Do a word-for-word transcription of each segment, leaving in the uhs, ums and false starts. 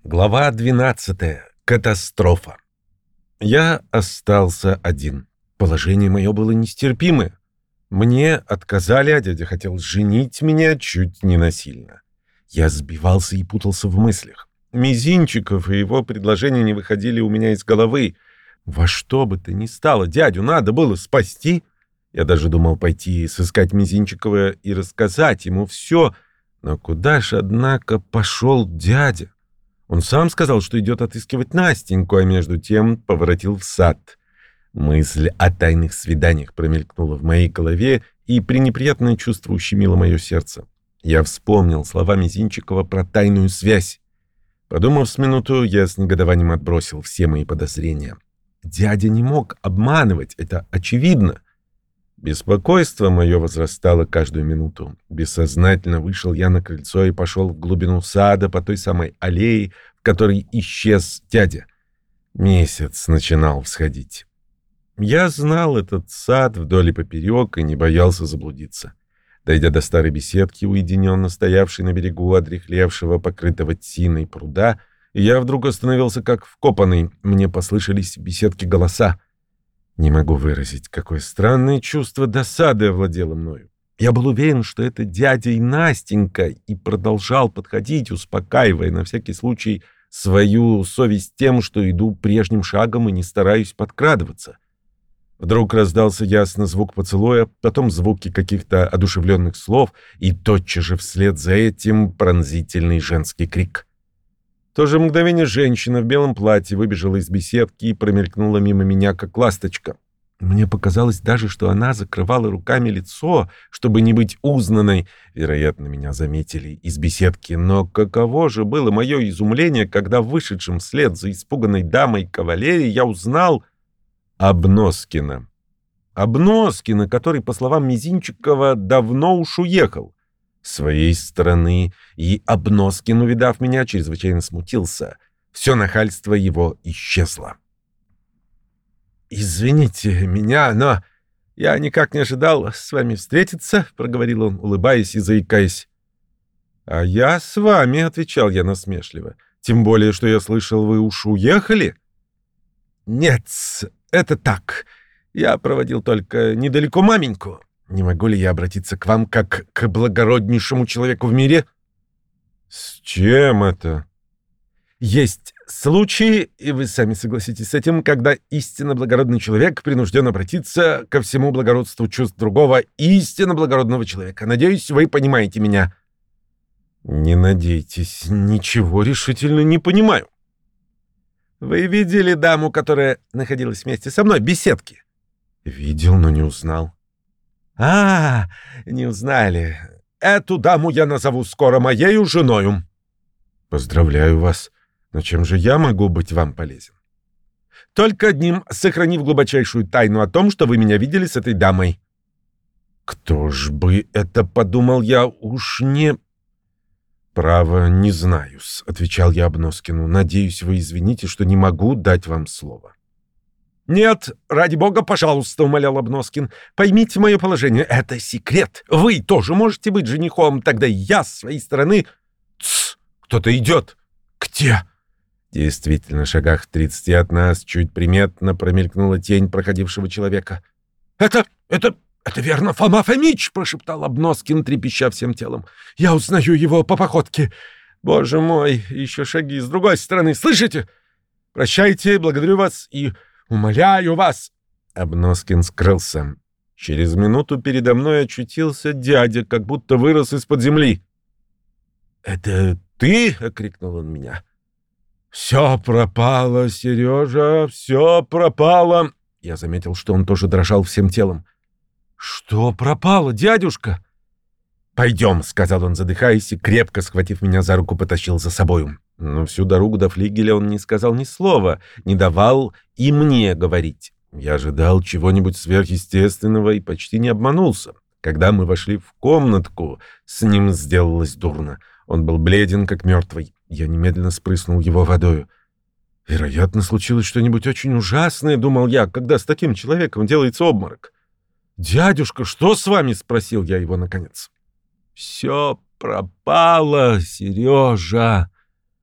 Глава двенадцатая. Катастрофа. Я остался один. Положение мое было нестерпимое. Мне отказали, а дядя хотел женить меня чуть не насильно. Я сбивался и путался в мыслях. Мизинчиков и его предложения не выходили у меня из головы. Во что бы то ни стало, дядю надо было спасти. Я даже думал пойти сыскать Мизинчикова и рассказать ему все. Но куда ж, однако, пошел дядя? Он сам сказал, что идет отыскивать Настеньку, а между тем поворотил в сад. Мысль о тайных свиданиях промелькнула в моей голове, и пренеприятное чувство ущемило мое сердце. Я вспомнил слова Мизинчикова про тайную связь. Подумав с минуту, я с негодованием отбросил все мои подозрения. Дядя не мог обманывать, это очевидно. Беспокойство мое возрастало каждую минуту. Бессознательно вышел я на крыльцо и пошел в глубину сада по той самой аллее, в которой исчез дядя. Месяц начинал всходить. Я знал этот сад вдоль и поперек и не боялся заблудиться. Дойдя до старой беседки, уединенно стоявшей на берегу одряхлевшего, покрытого тиной пруда, я вдруг остановился как вкопанный. Мне послышались в беседке голоса. Не могу выразить, какое странное чувство досады овладело мною. Я был уверен, что это дядя и Настенька, и продолжал подходить, успокаивая на всякий случай свою совесть тем, что иду прежним шагом и не стараюсь подкрадываться. Вдруг раздался ясно звук поцелуя, потом звуки каких-то одушевленных слов, и тотчас же вслед за этим пронзительный женский крик. В то же мгновение женщина в белом платье выбежала из беседки и промелькнула мимо меня, как ласточка. Мне показалось даже, что она закрывала руками лицо, чтобы не быть узнанной. Вероятно, меня заметили из беседки, но каково же было мое изумление, когда вышедшим вслед за испуганной дамой кавалерии я узнал Обноскина. Обноскина, который, по словам Мизинчикова, давно уж уехал. С своей стороны и Обноскин, увидав меня, чрезвычайно смутился. Все нахальство его исчезло. «Извините меня, но я никак не ожидал с вами встретиться», — проговорил он, улыбаясь и заикаясь. «А я с вами», — отвечал я насмешливо. «Тем более, что я слышал, вы уж уехали?» «Нет, это так. Я проводил только недалеко маменьку. Не могу ли я обратиться к вам как к благороднейшему человеку в мире?» «С чем это?» «Есть случаи, и вы сами согласитесь с этим, когда истинно благородный человек принужден обратиться ко всему благородству чувств другого истинно благородного человека. Надеюсь, вы понимаете меня». «Не надейтесь, ничего решительно не понимаю». «Вы видели даму, которая находилась вместе со мной в беседке?» «Видел, но не узнал». «А, не узнали. Эту даму я назову скоро моею женою». «Поздравляю вас. Но чем же я могу быть вам полезен?» «Только одним, сохранив глубочайшую тайну о том, что вы меня видели с этой дамой». «Кто ж бы это подумал я, уж не...» «Право, не знаю-с», — отвечал я Обноскину. «Надеюсь, вы извините, что не могу дать вам слово». «Нет, ради бога, пожалуйста», — умолял Обноскин. «Поймите мое положение. Это секрет. Вы тоже можете быть женихом. Тогда я с своей стороны...» «Тсс! Кто-то идет!» «Где?» Действительно, в шагах в тридцати от нас чуть приметно промелькнула тень проходившего человека. «Это... это... это верно Фома Фомич!» — прошептал Обноскин, трепеща всем телом. «Я узнаю его по походке. Боже мой, еще шаги с другой стороны. Слышите? Прощайте, благодарю вас и умоляю вас!» Обноскин скрылся. Через минуту передо мной очутился дядя, как будто вырос из-под земли. «Это ты?» — окрикнул он меня. «Все пропало, Сережа, все пропало!» Я заметил, что он тоже дрожал всем телом. «Что пропало, дядюшка?» «Пойдем», — сказал он, задыхаясь, и, крепко схватив меня за руку, потащил за собою. Но всю дорогу до флигеля он не сказал ни слова, не давал и мне говорить. Я ожидал чего-нибудь сверхъестественного и почти не обманулся. Когда мы вошли в комнатку, с ним сделалось дурно. Он был бледен, как мертвый. Я немедленно спрыснул его водою. «Вероятно, случилось что-нибудь очень ужасное», — думал я, когда с таким человеком делается обморок. «Дядюшка, что с вами?» — спросил я его наконец. «Все пропало, Сережа.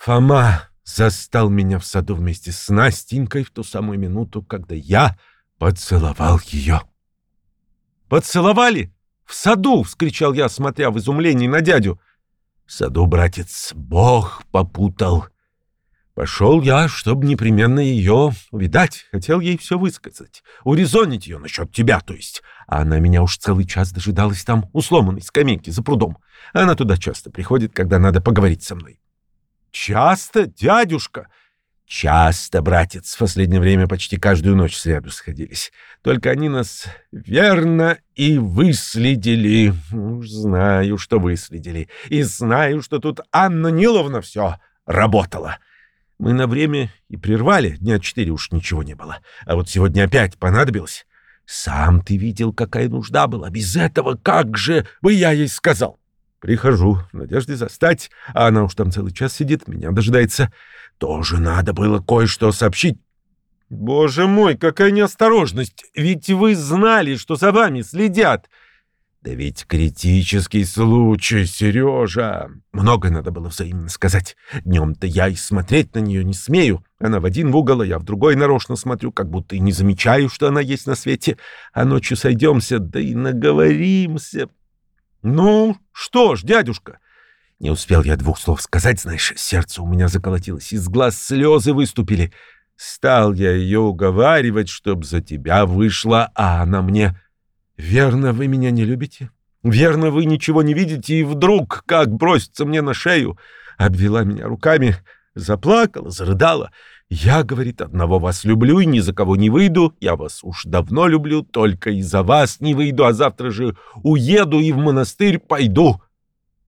Фома застал меня в саду вместе с Настенькой в ту самую минуту, когда я поцеловал ее. «Поцеловали? В саду!» — вскричал я, смотря в изумлении на дядю. «В саду, братец, Бог попутал. Пошел я, чтобы непременно ее увидать. Хотел ей все высказать, урезонить ее насчет тебя, то есть. А она меня уж целый час дожидалась там, у сломанной скамейки за прудом. Она туда часто приходит, когда надо поговорить со мной». «Часто, дядюшка?» «Часто, братец. В последнее время почти каждую ночь сряду сходились. Только они нас верно и выследили. Уж знаю, что выследили. И знаю, что тут Анна Ниловна все работала. Мы на время и прервали, дня четыре уж ничего не было. А вот сегодня опять понадобилось. Сам ты видел, какая нужда была. Без этого как же бы я ей сказал?» Прихожу в надежде застать, а она уж там целый час сидит, меня дожидается. Тоже надо было кое-что сообщить. Боже мой, какая неосторожность! Ведь вы знали, что за вами следят. Да ведь критический случай, Сережа. Много надо было взаимно сказать. Днем-то я и смотреть на нее не смею. Она в один угол, а я в другой нарочно смотрю, как будто и не замечаю, что она есть на свете. А ночью сойдемся, да и наговоримся. «Ну, что ж, дядюшка?» Не успел я двух слов сказать, знаешь, сердце у меня заколотилось, из глаз слезы выступили. Стал я ее уговаривать, чтоб за тебя вышла, а она мне: «Верно, вы меня не любите? Верно, вы ничего не видите?» И вдруг, как бросится мне на шею, обвела меня руками, заплакала, зарыдала. «Я, — говорит, — одного вас люблю и ни за кого не выйду. Я вас уж давно люблю, только из-за вас не выйду, а завтра же уеду и в монастырь пойду.